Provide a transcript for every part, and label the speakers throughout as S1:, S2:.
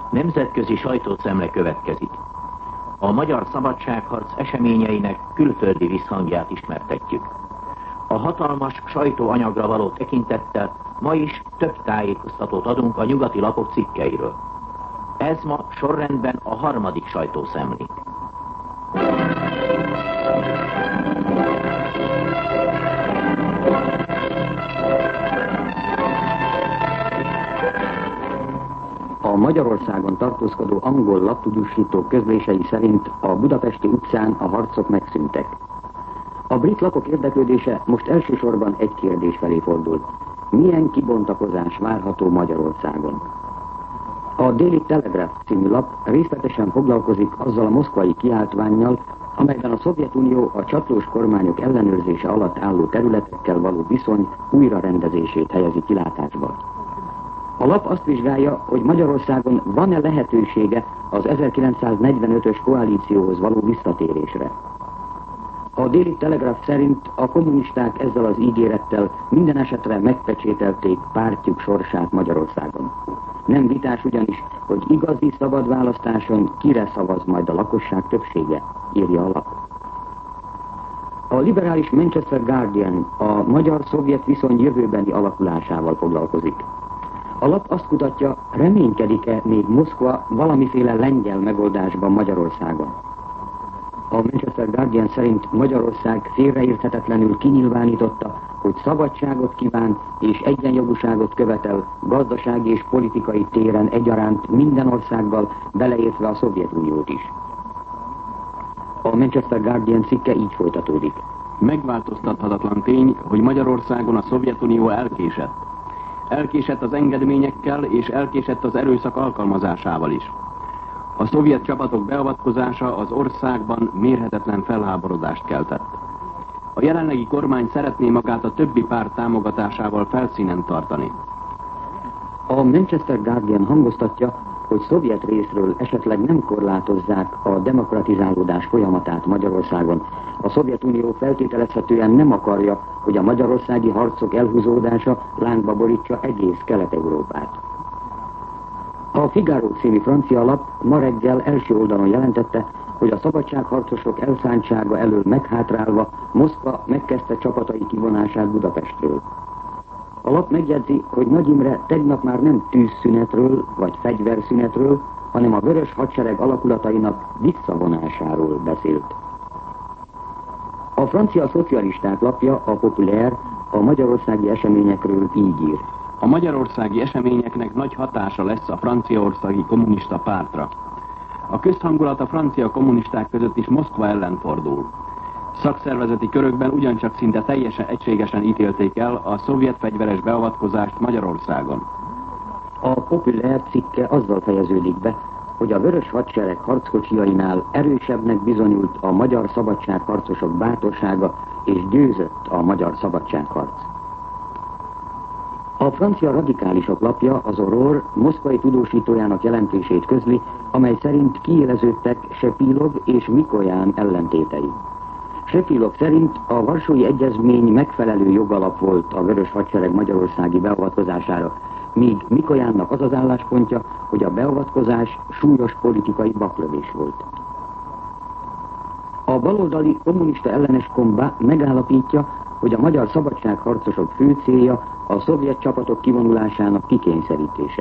S1: Nemzetközi sajtócemle következik. A magyar szabadságharc eseményeinek külföldi visszhangját ismertetjük. A hatalmas sajtóanyagra való tekintettel ma is több tájékoztatót adunk a nyugati lapok cikkeiről. Ez ma sorrendben a harmadik sajtószemlénk.
S2: A Magyarországon tartózkodó angol laptudósítók közlései szerint a budapesti utcán a harcok megszűntek. A brit lapok érdeklődése most elsősorban egy kérdés felé fordult. Milyen kibontakozás várható Magyarországon? A Daily Telegraph című lap részletesen foglalkozik azzal a moszkvai kiáltvánnyal, amelyben a Szovjetunió a csatlós kormányok ellenőrzése alatt álló területekkel való viszony újrarendezését helyezi kilátásba. A lap azt vizsgálja, hogy Magyarországon van-e lehetősége az 1945-ös koalícióhoz való visszatérésre. A Daily Telegraph szerint a kommunisták ezzel az ígérettel minden esetre megpecsételték pártjuk sorsát Magyarországon. Nem vitás ugyanis, hogy igazi szabad választáson kire szavaz majd a lakosság többsége, írja a lap. A liberális Manchester Guardian a magyar-szovjet viszony jövőbeni alakulásával foglalkozik. A lap azt kutatja, reménykedik-e még Moszkva valamiféle lengyel megoldásban Magyarországon. A Manchester Guardian szerint Magyarország félreérthetetlenül kinyilvánította, hogy szabadságot kíván és egyenjogúságot követel gazdasági és politikai téren egyaránt minden országgal, beleértve a Szovjetuniót is. A Manchester Guardian cikke így folytatódik.
S3: Megváltoztathatatlan tény, hogy Magyarországon a Szovjetunió elkésett. Elkésett az engedményekkel és elkésett az erőszak alkalmazásával is. A szovjet csapatok beavatkozása az országban mérhetetlen felháborodást keltett. A jelenlegi kormány szeretné magát a többi párt támogatásával felszínen tartani.
S2: A Manchester Guardian hangoztatja, hogy szovjet részről esetleg nem korlátozzák a demokratizálódás folyamatát Magyarországon. A Szovjetunió feltételezhetően nem akarja, hogy a magyarországi harcok elhúzódása lángba borítsa egész Kelet-Európát. A Figaro című francia lap ma reggel első oldalon jelentette, hogy a szabadságharcosok elszántsága elől meghátrálva Moszkva megkezdte csapatai kivonását Budapestről. A lap megjegyzi, hogy Nagy Imre tegnap már nem tűzszünetről vagy fegyverszünetről, hanem a vörös hadsereg alakulatainak visszavonásáról beszélt. A francia szocialisták lapja, a Populaire, a magyarországi eseményekről így ír.
S3: A magyarországi eseményeknek nagy hatása lesz a franciaországi kommunista pártra. A közhangulat a francia kommunisták között is Moszkva ellen fordul. Szakszervezeti körökben ugyancsak szinte teljesen egységesen ítélték el a szovjet fegyveres beavatkozást Magyarországon.
S2: A Populaire cikke azzal fejeződik be, hogy a vörös hadsereg harckocsiainál erősebbnek bizonyult a magyar szabadságharcosok bátorsága, és győzött a magyar szabadságharc. A francia radikálisok lapja, az Aurore, moszkvai tudósítójának jelentését közli, amely szerint kiéleződtek Sepilov és Mikojan ellentétei. Sepilov szerint a Varsói Egyezmény megfelelő jogalap volt a vörös hadsereg magyarországi beavatkozására, míg Mikojánnak az az álláspontja, hogy a beavatkozás súlyos politikai baklövés volt. A baloldali kommunista ellenes Komba megállapítja, hogy a magyar szabadságharcosok fő célja a szovjet csapatok kivonulásának kikényszerítése.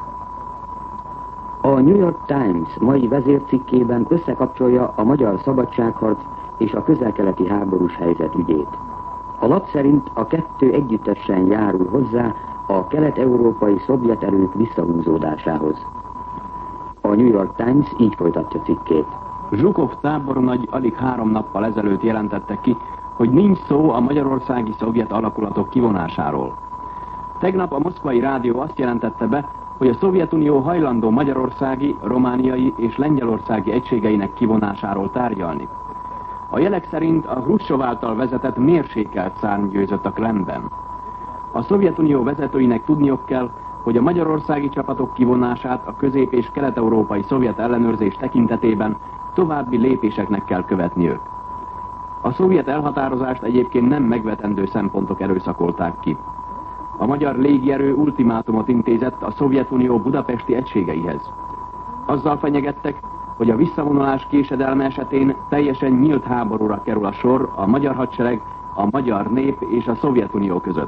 S2: A New York Times mai vezércikkében összekapcsolja a magyar szabadságharc és a közel-keleti háborús helyzet ügyét. A lap szerint a kettő együttesen járul hozzá a kelet-európai szovjet erők visszahúzódásához. A New York Times így folytatja cikkét.
S3: Zsukov tábornagy alig 3 nappal ezelőtt jelentette ki, hogy nincs szó a magyarországi szovjet alakulatok kivonásáról. Tegnap a moszkvai rádió azt jelentette be, hogy a Szovjetunió hajlandó magyarországi, romániai és lengyelországi egységeinek kivonásáról tárgyalni. A jelek szerint a Hruscsov által vezetett mérsékelt szárny győzött a Kremlben. A Szovjetunió vezetőinek tudniuk kell, hogy a magyarországi csapatok kivonását a közép- és kelet-európai szovjet ellenőrzés tekintetében további lépéseknek kell követniük. A szovjet elhatározást egyébként nem megvetendő szempontok erőszakolták ki. A magyar légierő ultimátumot intézett a Szovjetunió budapesti egységeihez. Azzal fenyegettek, hogy a visszavonulás késedelme esetén teljesen nyílt háborúra kerül a sor a magyar hadsereg, a magyar nép és a Szovjetunió között.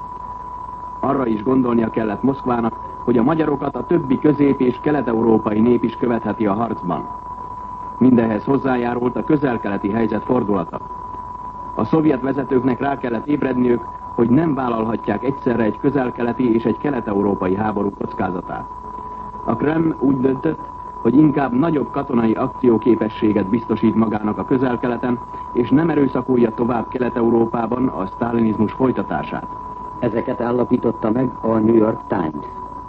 S3: Arra is gondolnia kellett Moszkvának, hogy a magyarokat a többi közép- és kelet-európai nép is követheti a harcban. Mindehhez hozzájárult a közel-keleti helyzet fordulata. A szovjet vezetőknek rá kellett ébredniük, hogy nem vállalhatják egyszerre egy közel-keleti és egy kelet-európai háború kockázatát. A Kreml úgy döntött, hogy inkább nagyobb katonai akcióképességet biztosít magának a közel-keleten, és nem erőszakolja tovább Kelet-Európában a sztálinizmus folytatását.
S2: Ezeket állapította meg a New York Times.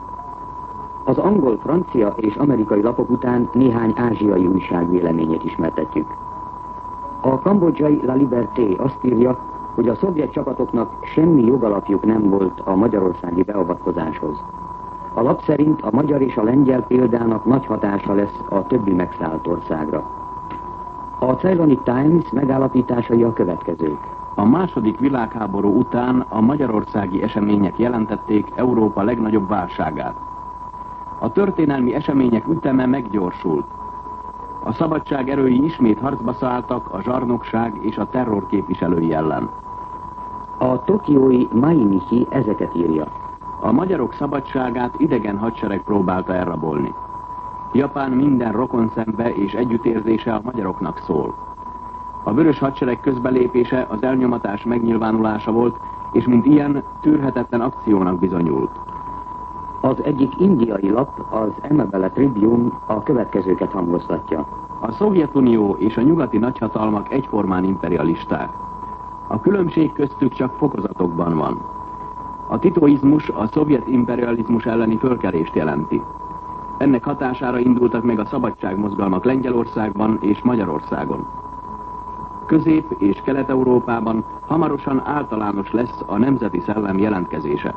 S2: Az angol, francia és amerikai lapok után néhány ázsiai újság véleményét ismertetjük. A kambodzsai La Liberté azt írja, hogy a szovjet csapatoknak semmi jogalapjuk nem volt a magyarországi beavatkozáshoz. A lap szerint a magyar és a lengyel példának nagy hatása lesz a többi megszállt országra. A Ceyloni Times megállapításai a következők.
S3: A második világháború után a magyarországi események jelentették Európa legnagyobb válságát. A történelmi események üteme meggyorsult. A szabadság erői ismét harcba szálltak a zsarnokság és a terror képviselői ellen.
S2: A tokiói Mainichi ezeket írja.
S3: A magyarok szabadságát idegen hadsereg próbálta elrabolni. Japán minden rokonszenve és együttérzése a magyaroknak szól. A vörös hadsereg közbelépése az elnyomatás megnyilvánulása volt, és mint ilyen tűrhetetlen akciónak bizonyult.
S2: Az egyik indiai lap, az Amabella Tribune a következőket hangoztatja.
S3: A Szovjetunió és a nyugati nagyhatalmak egyformán imperialisták. A különbség köztük csak fokozatokban van. A titoizmus a szovjet imperializmus elleni fölkelést jelenti. Ennek hatására indultak meg a szabadságmozgalmak Lengyelországban és Magyarországon. Közép- és Kelet-Európában hamarosan általános lesz a nemzeti szellem jelentkezése.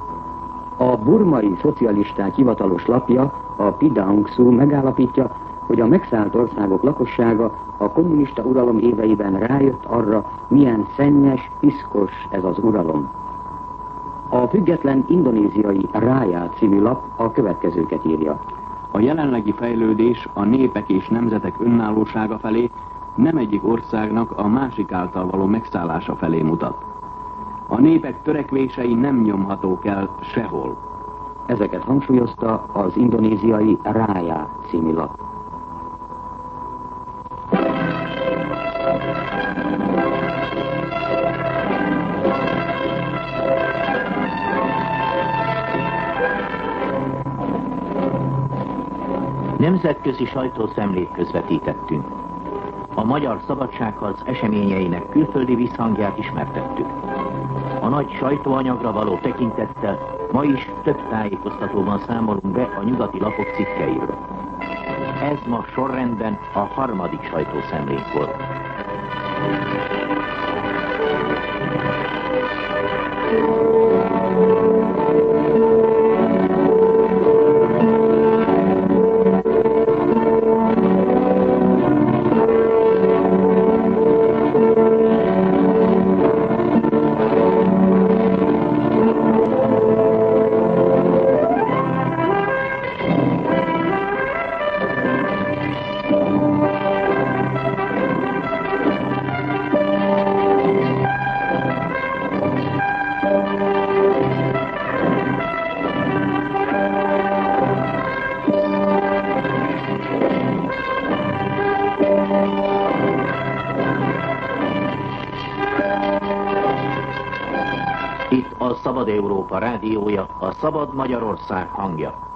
S2: A burmai szocialisták hivatalos lapja, a Pidang Su megállapítja, hogy a megszállt országok lakossága a kommunista uralom éveiben rájött arra, milyen szennyes, piszkos ez az uralom. A független indonéziai Rájá című lap a következőket írja.
S3: A jelenlegi fejlődés a népek és nemzetek önállósága felé nem egyik országnak a másik által való megszállása felé mutat. A népek törekvései nem nyomhatók el sehol.
S2: Ezeket hangsúlyozta az indonéziai Rájá című lap.
S1: Nemzetközi sajtószemlét közvetítettünk. A magyar szabadságharc eseményeinek külföldi visszhangját ismertettük. A nagy sajtóanyagra való tekintettel ma is több tájékoztatóban számolunk be a nyugati lapok cikkeiről. Ez ma sorrendben a harmadik sajtószemlénk volt. Itt a Szabad Európa rádiója, a Szabad Magyarország hangja.